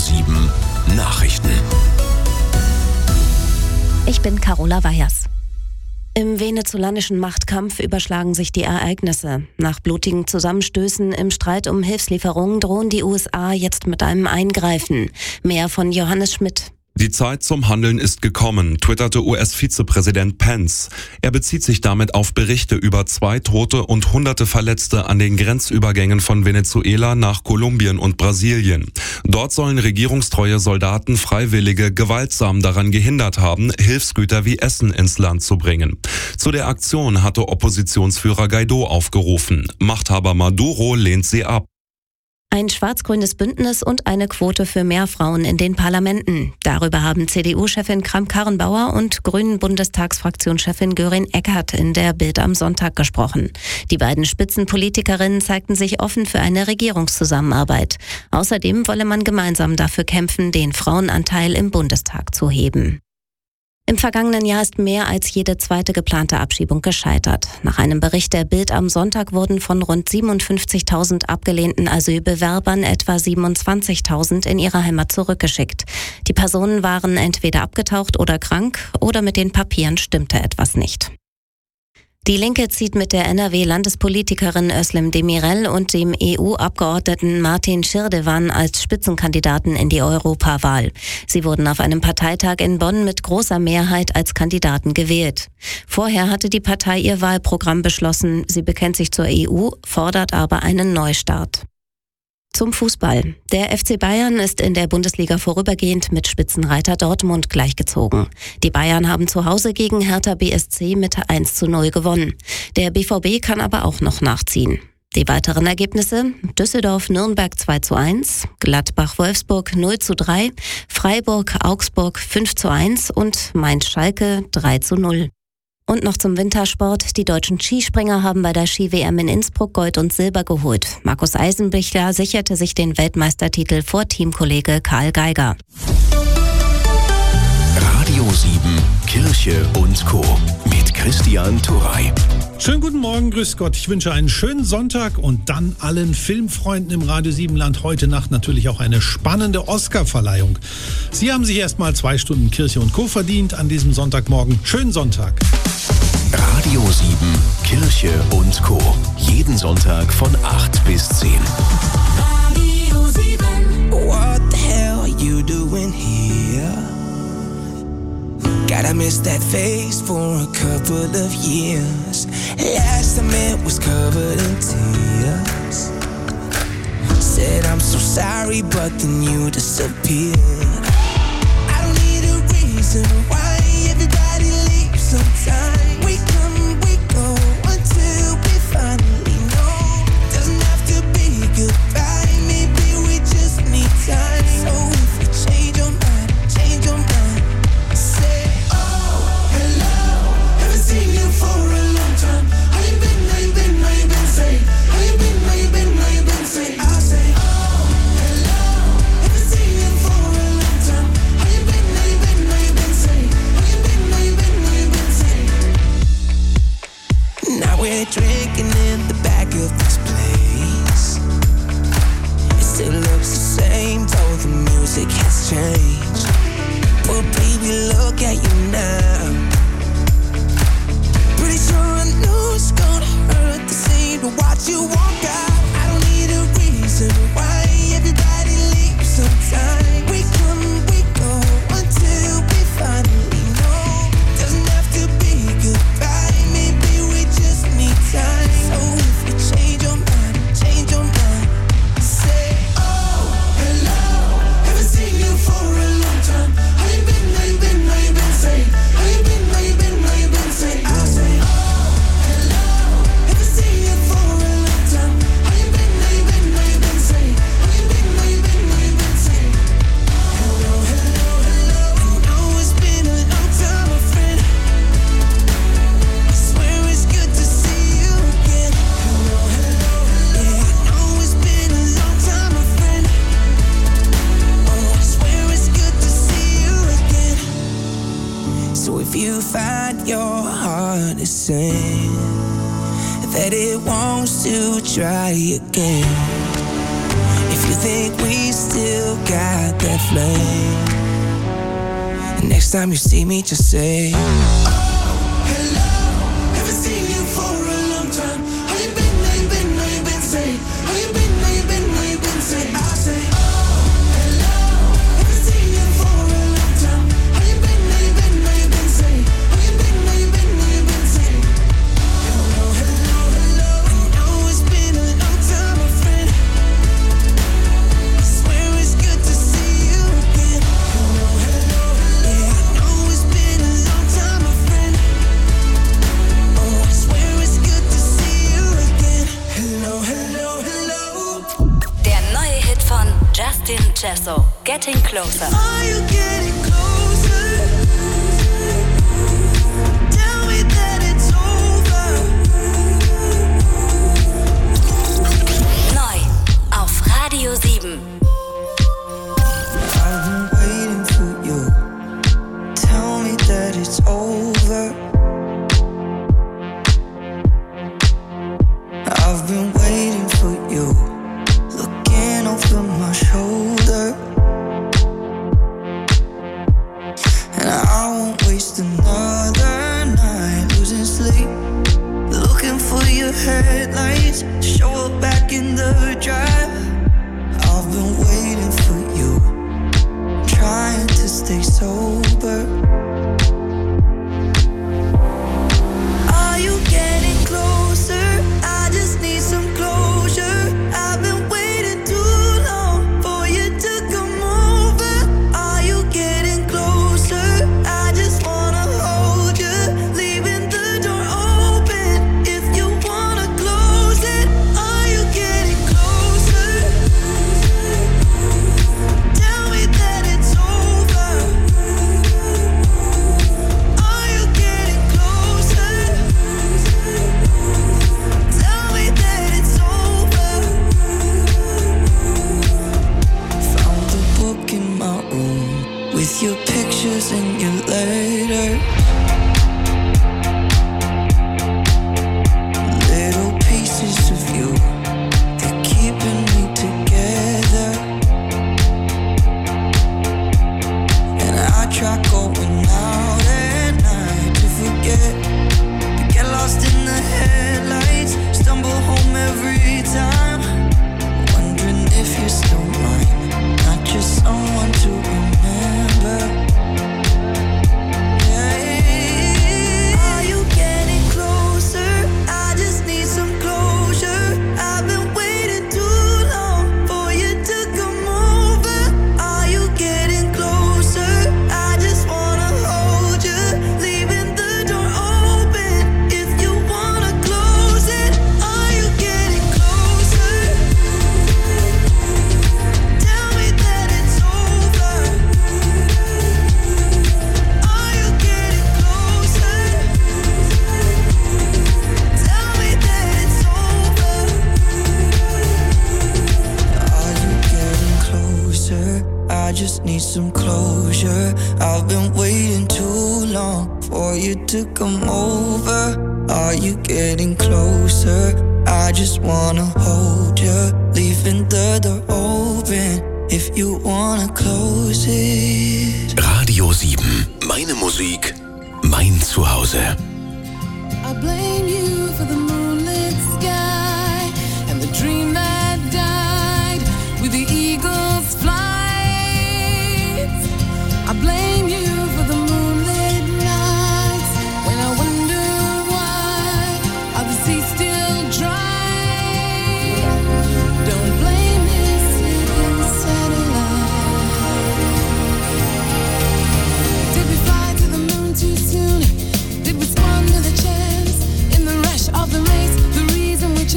7 Nachrichten. Ich bin Carola Weyers. Im venezolanischen Machtkampf überschlagen sich die Ereignisse. Nach blutigen Zusammenstößen im Streit um Hilfslieferungen drohen die USA jetzt mit einem Eingreifen. Mehr von Johannes Schmidt. Die Zeit zum Handeln ist gekommen, twitterte US-Vizepräsident Pence. Er bezieht sich damit auf Berichte über 2 Tote und Hunderte Verletzte an den Grenzübergängen von Venezuela nach Kolumbien und Brasilien. Dort sollen regierungstreue Soldaten Freiwillige gewaltsam daran gehindert haben, Hilfsgüter wie Essen ins Land zu bringen. Zu der Aktion hatte Oppositionsführer Guaidó aufgerufen. Machthaber Maduro lehnt sie ab. Ein schwarz-grünes Bündnis und eine Quote für mehr Frauen in den Parlamenten. Darüber haben CDU-Chefin Kramp-Karrenbauer und Grünen-Bundestagsfraktionschefin Göring-Eckardt in der Bild am Sonntag gesprochen. Die beiden Spitzenpolitikerinnen zeigten sich offen für eine Regierungszusammenarbeit. Außerdem wolle man gemeinsam dafür kämpfen, den Frauenanteil im Bundestag zu heben. Im vergangenen Jahr ist mehr als jede zweite geplante Abschiebung gescheitert. Nach einem Bericht der Bild am Sonntag wurden von rund 57.000 abgelehnten Asylbewerbern etwa 27.000 in ihre Heimat zurückgeschickt. Die Personen waren entweder abgetaucht oder krank oder mit den Papieren stimmte etwas nicht. Die Linke zieht mit der NRW-Landespolitikerin Özlem Demirel und dem EU-Abgeordneten Martin Schirdewan als Spitzenkandidaten in die Europawahl. Sie wurden auf einem Parteitag in Bonn mit großer Mehrheit als Kandidaten gewählt. Vorher hatte die Partei ihr Wahlprogramm beschlossen. Sie bekennt sich zur EU, fordert aber einen Neustart. Zum Fußball. Der FC Bayern ist in der Bundesliga vorübergehend mit Spitzenreiter Dortmund gleichgezogen. Die Bayern haben zu Hause gegen Hertha BSC mit 1:0 gewonnen. Der BVB kann aber auch noch nachziehen. Die weiteren Ergebnisse: Düsseldorf-Nürnberg 2:1, Gladbach-Wolfsburg 0:3, Freiburg-Augsburg 5:1 und Mainz-Schalke 3:0. Und noch zum Wintersport. Die deutschen Skispringer haben bei der Ski-WM in Innsbruck Gold und Silber geholt. Markus Eisenbichler sicherte sich den Weltmeistertitel vor Teamkollege Karl Geiger. Radio 7 Kirche und Co. mit Christian Turrey. Schönen guten Morgen, grüß Gott. Ich wünsche einen schönen Sonntag und dann allen Filmfreunden im Radio 7 Land heute Nacht natürlich auch eine spannende Oscar-Verleihung. Sie haben sich erstmal 2 Stunden Kirche und Co. verdient an diesem Sonntagmorgen. Schönen Sonntag. Radio 7 Kirche und Co. Jeden Sonntag von 8 bis 10. Radio 7. What the hell are you doing here? Gotta miss that face for a couple of years. Last time it was covered in tears. Said I'm so sorry, but then you disappeared. I don't need a reason why everybody leaves sometimes. We come, we go until we finally know. Doesn't have to be goodbye, maybe we just need time. So if you change your mind, change your mind. Say, oh, hello, haven't seen you for a long time. How you been, how you been, how you been, say. How you been, how you been, how you been, say. I say, oh, hello, haven't seen you for a long time. How you been, how you been, how you been, say. How you been, how you been, how you been, say. Now we're drinking in the back of this place. It still looks the same, though the music has changed. But baby, look at you now. Pretty sure I know it's gonna hurt the same to watch you walk out. I don't need a reason why everybody leaves sometimes. We come, we go until we finally know. Doesn't have to be goodbye, maybe we just need time. So if you change your mind, change your mind. Say, oh, hello, haven't seen you for a long time. How you been, how you been, how you been, say. How you been, how you been, how you been, say. I say, oh, hello, haven't seen you for a long time. How you been, how you been, how you been, say. How you been, how you been, how you been, say. Hello, hello, hello. I know it's been a long time, my friend. I swear it's good to see you again. Hello, hello, hello. Yeah, I know it's been a long time, my friend. Oh, I swear it's good to see you again. So if you find your heart is saying that it wants to try again, if you think we still got that flame. And next time you see me, just say, oh, hello, haven't seen you for a long time. How you been, how you been, how you been, say, how you been, how you been, how you been, say, I say, oh, hello, haven't seen you for a long time. How you been, how you been, how you been, say, how you been, how you been, how you been, say, hello, hello, hello. I know it's been a long time, my friend. I swear it's good to see you again. Hello, hello, hello. Yeah, I know it's been a long time, my friend. Oh, I swear it's good to see you again. Hello, hello, hello. Der neue Hit von Justin Jesso, Getting Closer. Are you getting closer? Tell me that it's over. Neu auf Radio 7. I've been waiting for you. Tell me that it's over. I've been waiting for you. Looking over my shoulder. And I won't waste another night losing sleep. Looking for your headlights. Show up back in the drive. I've been waiting for you. Trying to stay sober. Are you getting closer? I just need some closure. I've been waiting too long for you to come over. Are you getting closer? I just wanna hold you, leaving the door open if you wanna close it. Are you getting closer? Tell me that it's over. Are you getting closer? Tell me that it's over. Found the book in my room with your pictures and your letter. Little pieces of you, they're keeping me together. And I try going out at night to forget, to get lost in the headlights, stumble home every time, wondering if you're still mine, not just someone to remember. Are you getting closer? I just need some closure. I've been waiting too long for you to come over. Are you getting closer? I just wanna hold you, leaving the door open if you wanna close it. Are you getting closer? Tell me that it's over. Are you getting closer? Tell me that it's over. Are you getting closer? I just need some closure. I've been waiting too long for you to come over. Are you getting closer? I just wanna hold you, leaving the door open if you wanna close it. Radio 7. Meine Musik, mein Zuhause. I blame you for the moonlit sky and the dream that died with the eagle's flight. I blame you for the moonlit nights when I wonder why are the seas still dry. Don't blame this sleeping satellite. Did we fly to the moon too soon? Did we squander the chance in the rush of the race? The reason we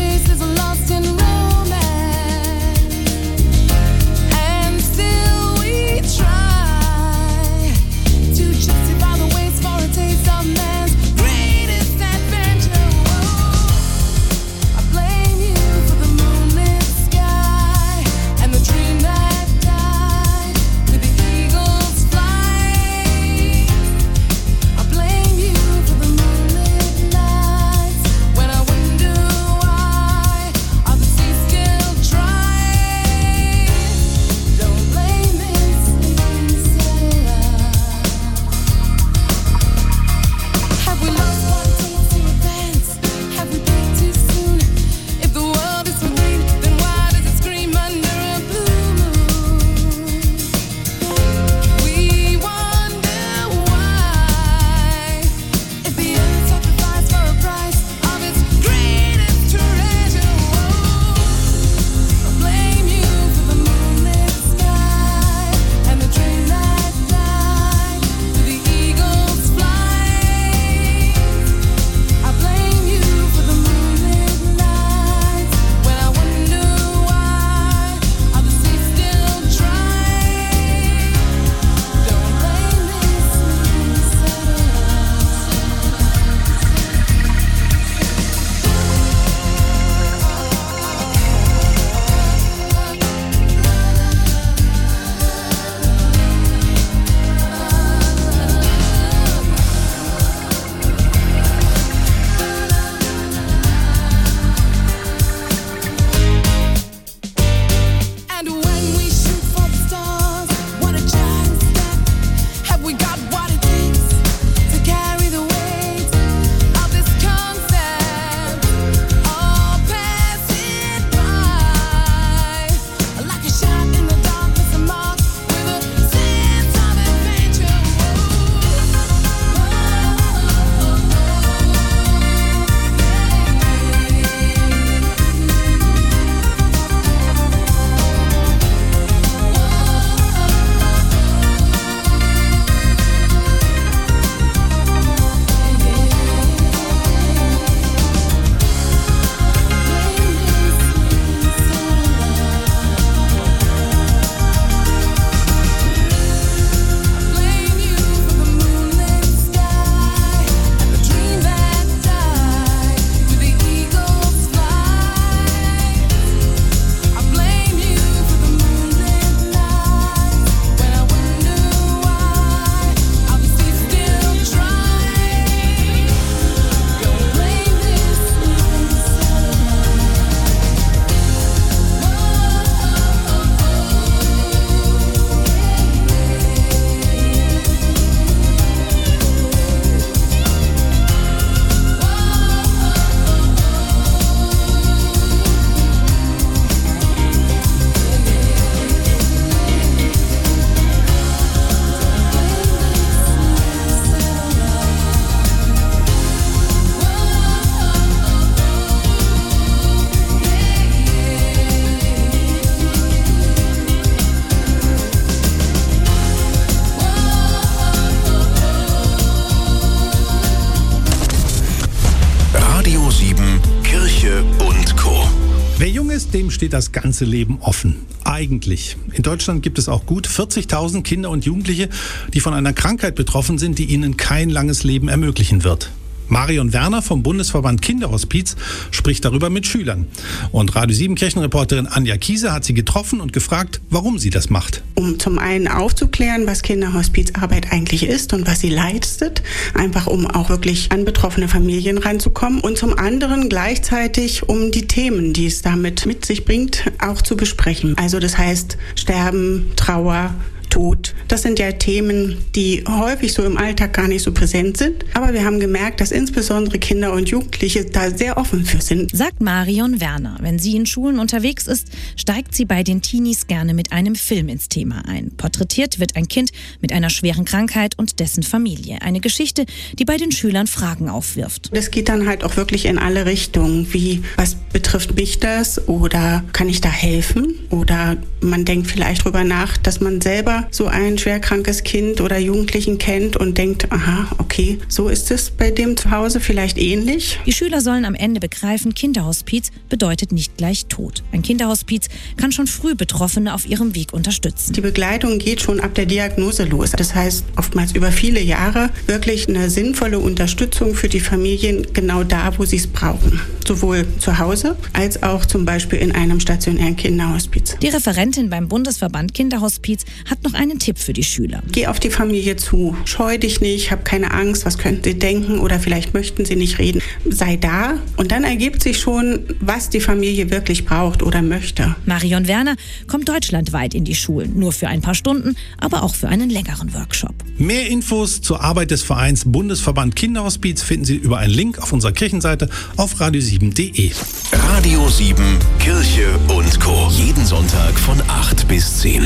jung ist, dem steht das ganze Leben offen. Eigentlich. In Deutschland gibt es auch gut 40.000 Kinder und Jugendliche, die von einer Krankheit betroffen sind, die ihnen kein langes Leben ermöglichen wird. Marion Werner vom Bundesverband Kinderhospiz spricht darüber mit Schülern. Und Radio 7 Kirchenreporterin Anja Kiese hat sie getroffen und gefragt, warum sie das macht. Um zum einen aufzuklären, was Kinderhospizarbeit eigentlich ist und was sie leistet, einfach um auch wirklich an betroffene Familien ranzukommen, und zum anderen gleichzeitig um die Themen, die es damit mit sich bringt, auch zu besprechen. Also das heißt Sterben, Trauer, Tod. Das sind ja Themen, die häufig so im Alltag gar nicht so präsent sind. Aber wir haben gemerkt, dass insbesondere Kinder und Jugendliche da sehr offen für sind. Sagt Marion Werner. Wenn sie in Schulen unterwegs ist, steigt sie bei den Teenies gerne mit einem Film ins Thema ein. Porträtiert wird ein Kind mit einer schweren Krankheit und dessen Familie. Eine Geschichte, die bei den Schülern Fragen aufwirft. Das geht dann halt auch wirklich in alle Richtungen. Wie, was betrifft mich das? Oder kann ich da helfen? Oder man denkt vielleicht drüber nach, dass man selber so ein schwerkrankes Kind oder Jugendlichen kennt und denkt, aha, okay, so ist es bei dem zu Hause vielleicht ähnlich. Die Schüler sollen am Ende begreifen, Kinderhospiz bedeutet nicht gleich Tod. Ein Kinderhospiz kann schon früh Betroffene auf ihrem Weg unterstützen. Die Begleitung geht schon ab der Diagnose los. Das heißt, oftmals über viele Jahre wirklich eine sinnvolle Unterstützung für die Familien genau da, wo sie es brauchen. Sowohl zu Hause als auch zum Beispiel in einem stationären Kinderhospiz. Die Referentin beim Bundesverband Kinderhospiz hat noch einen Tipp für die Schüler. Geh auf die Familie zu. Scheu dich nicht, hab keine Angst, was könnten sie denken oder vielleicht möchten sie nicht reden. Sei da und dann ergibt sich schon, was die Familie wirklich braucht oder möchte. Marion Werner kommt deutschlandweit in die Schulen. Nur für ein paar Stunden, aber auch für einen längeren Workshop. Mehr Infos zur Arbeit des Vereins Bundesverband Kinderhospiz finden Sie über einen Link auf unserer Kirchenseite auf radio7.de. Radio 7 Kirche und Co. Jeden Sonntag von 8 bis 10.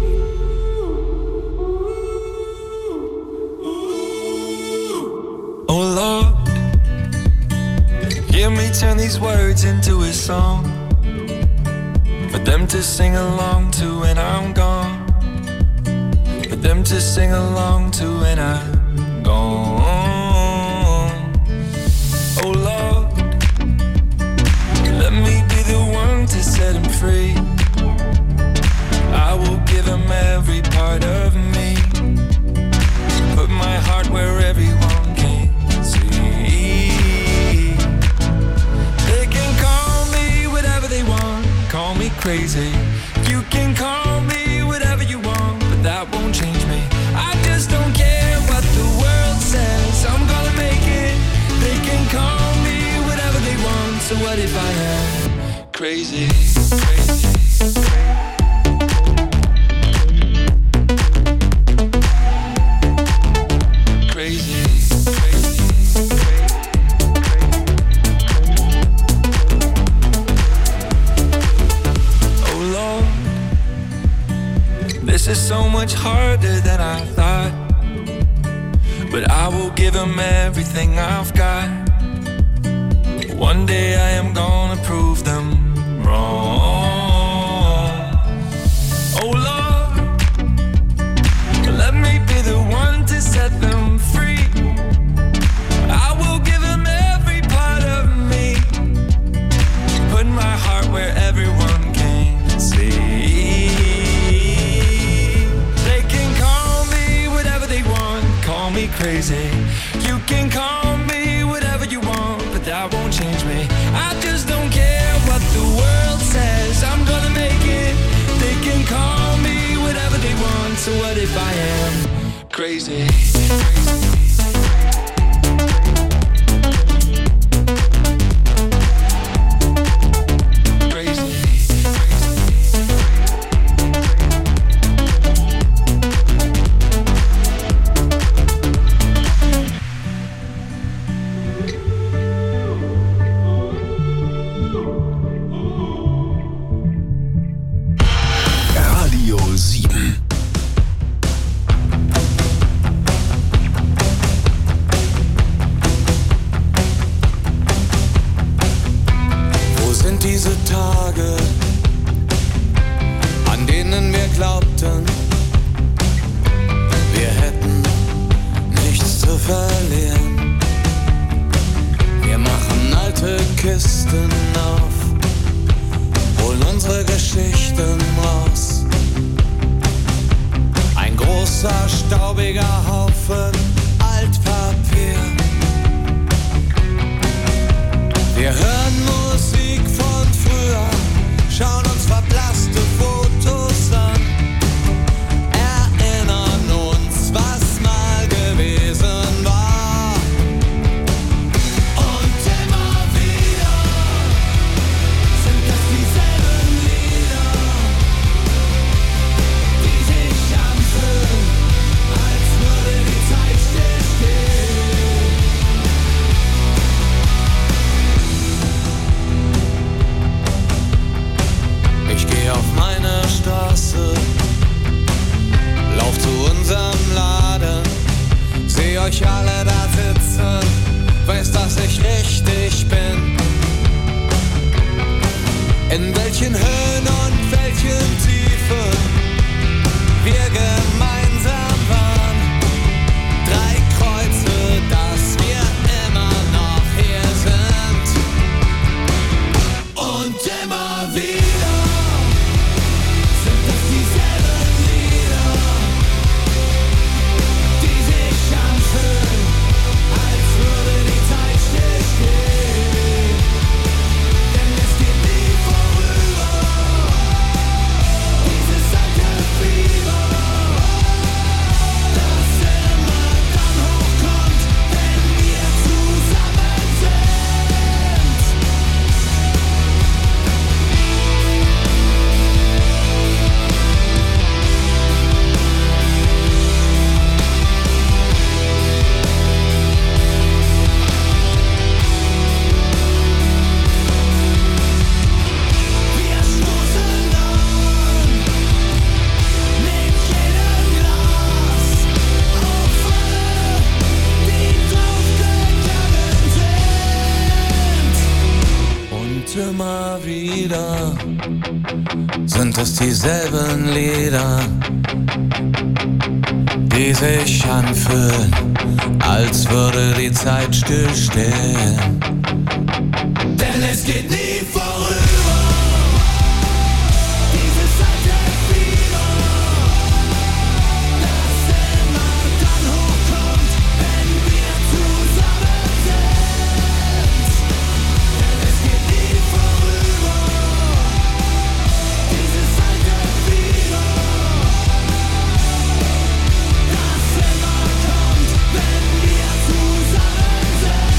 Oh Lord, hear me turn these words into a song for them to sing along to when I'm gone, for them to sing along to when I'm gone. Oh Lord, let me be the one to set him free. I will give him every part of me, put my heart where everyone can see. They can call me whatever they want, call me crazy. You can call me whatever you want, but that won't change me. I just don't care what the world says, I'm gonna make it. They can call me whatever they want, so what if I am crazy, crazy. This is so much harder than I thought, but I will give him everything I've got. One day I am gonna prove them wrong. Oh Lord, let me be the one to set them free. I will give him every part of me, put my heart where everyone can see. Call me crazy, you can call me whatever you want, but that won't change me. I just don't care what the world says, I'm gonna make it. They can call me whatever they want, so what if I am crazy, crazy. Radio 7. großer, staubiger Haufen Altpapier. Wir hören Musik von früher, schauen uns verblasste Fotos an, erinnern uns, was mal gewesen war. Und immer wieder sind das dieselben Lieder, die sich anfühlen, als würde die Zeit stillstehen. Ich gehe auf meine Straße, lauf zu unserem Laden, seh euch alle da sitzen, weiß, dass ich richtig bin. In welchen Höhen und welchen Tiefen wir gemeinsam waren. 3 Kreuze, dass wir immer noch hier sind. Und immer wieder sind es dieselben Lieder, die sich anfühlen, als würde die Zeit stillstehen. Denn es geht nie vorüber, dieses alte Fieber, das immer dann hochkommt, wenn wir zusammen sind. Wir stoßen an, mit jedem Glas auf alle, die draufgegangen sind. Und immer wieder sind es dieselben Lieder, die sich anfühlen, als würde die Zeit stillstehen. Denn es geht nie vorüber, dieses alte Fieber, das immer dann hochkommt, wenn wir zusammen sind. Denn es geht nie vorüber, dieses alte Fieber, das immer kommt, wenn wir zusammen sind.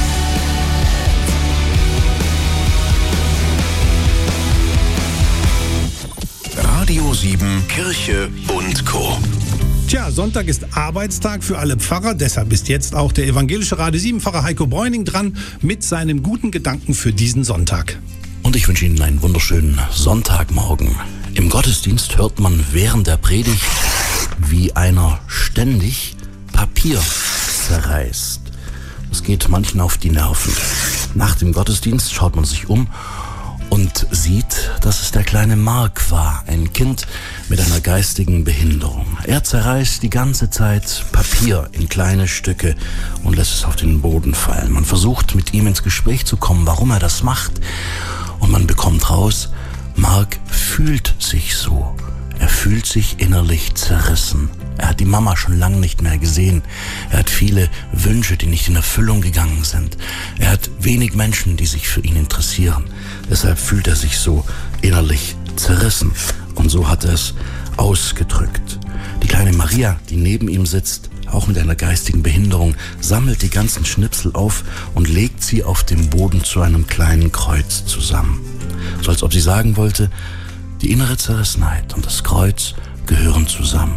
Radio 7 Kirche und Co. Tja, Sonntag ist Arbeitstag für alle Pfarrer, deshalb ist jetzt auch der evangelische Radio 7 Pfarrer Heiko Bräuning dran mit seinen guten Gedanken für diesen Sonntag. Und ich wünsche Ihnen einen wunderschönen Sonntagmorgen. Im Gottesdienst hört man während der Predigt, wie einer ständig Papier zerreißt. Das geht manchen auf die Nerven. Nach dem Gottesdienst schaut man sich um und sieht, dass es der kleine Mark war, ein Kind mit einer geistigen Behinderung. Er zerreißt die ganze Zeit Papier in kleine Stücke und lässt es auf den Boden fallen. Man versucht mit ihm ins Gespräch zu kommen, warum er das macht. Und man bekommt raus, Mark fühlt sich so. Er fühlt sich innerlich zerrissen. Er hat die Mama schon lange nicht mehr gesehen. Er hat viele Wünsche, die nicht in Erfüllung gegangen sind. Er hat wenig Menschen, die sich für ihn interessieren. Deshalb fühlt er sich so innerlich zerrissen. Und so hat er es ausgedrückt. Die kleine Maria, die neben ihm sitzt, auch mit einer geistigen Behinderung, sammelt die ganzen Schnipsel auf und legt sie auf dem Boden zu einem kleinen Kreuz zusammen. So als ob sie sagen wollte, die innere Zerrissenheit und das Kreuz gehören zusammen.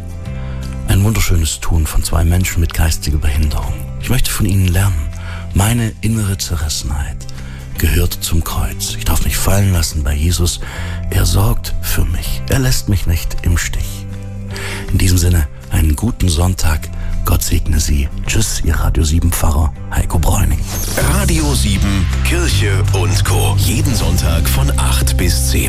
Ein wunderschönes Tun von 2 Menschen mit geistiger Behinderung. Ich möchte von ihnen lernen. Meine innere Zerrissenheit gehört zum Kreuz. Ich darf mich fallen lassen bei Jesus. Er sorgt für mich. Er lässt mich nicht im Stich. In diesem Sinne, einen guten Sonntag. Gott segne Sie. Tschüss, Ihr Radio 7 Pfarrer Heiko Bräuning. Radio 7 Kirche und Co. Jeden Sonntag von 8 bis 10.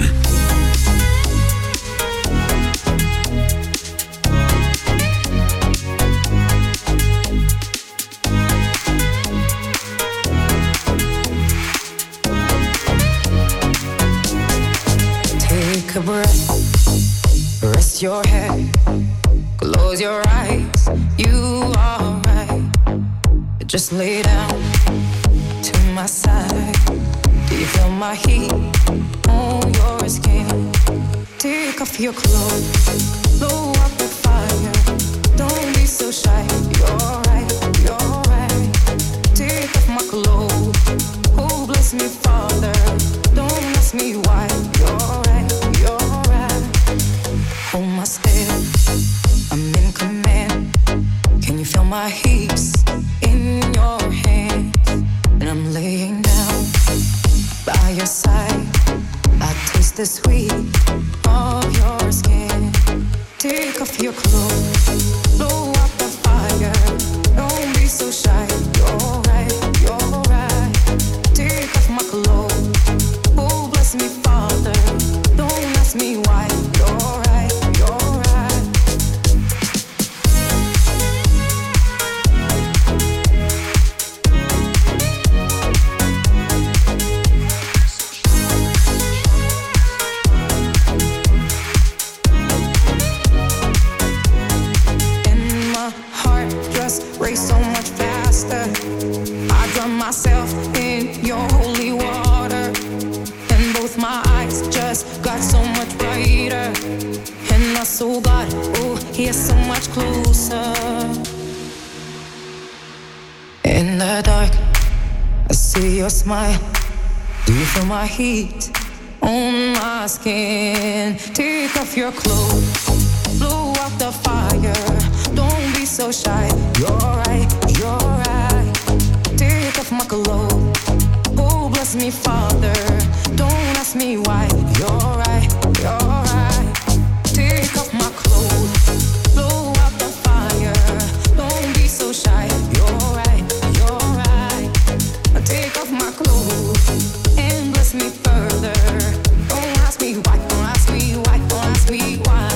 Take a breath, rest your head. Close your eyes, you are right. Just lay down to my side. Do you feel my heat on your skin? Take off your clothes, blow up the fire. Don't be so shy, you're right, you're right. Take off my clothes, oh bless me Father. Don't ask me why, you're right, you're right. Hold my step, I'm in command. Can you feel my hips in your hands? And I'm laying down by your side. I taste the sweet of your skin. Take off your clothes, blow up the fire. Don't be so shy, you're right, you're right. Take off my clothes, oh bless me Father. Don't ask me why, you're right, you're right. Race so much faster. I drown myself in your holy water, and both my eyes just got so much brighter. And my soul got, oh, here so much closer. In the dark, I see your smile. Do you feel my heat on my skin? Take off your clothes, blow out the fire. Don't be so shy, you're right, you're right. Take off my clothes, oh bless me Father. Don't ask me why, you're right, you're right. Take off my clothes, blow out the fire. Don't be so shy, you're right, you're right. Take off my clothes and bless me further. Don't ask me why, don't ask me why, don't ask me why.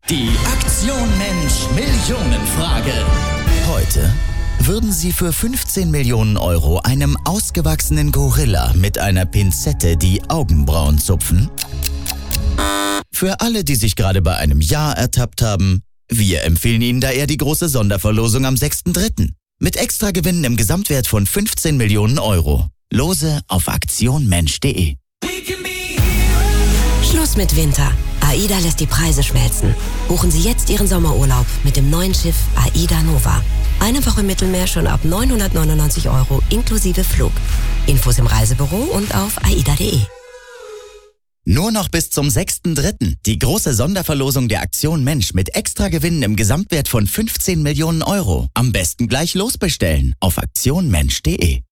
Die Aktion Mensch Millionenfrage. Heute: Würden Sie für 15 Millionen Euro einem ausgewachsenen Gorilla mit einer Pinzette die Augenbrauen zupfen? Für alle, die sich gerade bei einem Ja ertappt haben, wir empfehlen Ihnen da eher die große Sonderverlosung am 6.3. mit Extragewinnen im Gesamtwert von 15 Millionen Euro. Lose auf aktionmensch.de. Schluss mit Winter. AIDA lässt die Preise schmelzen. Buchen Sie jetzt Ihren Sommerurlaub mit dem neuen Schiff AIDA Nova. Eine Woche Mittelmeer schon ab 999 € inklusive Flug. Infos im Reisebüro und auf aida.de. Nur noch bis zum 6.3. die große Sonderverlosung der Aktion Mensch mit Extragewinnen im Gesamtwert von 15 Millionen Euro. Am besten gleich losbestellen auf aktionmensch.de.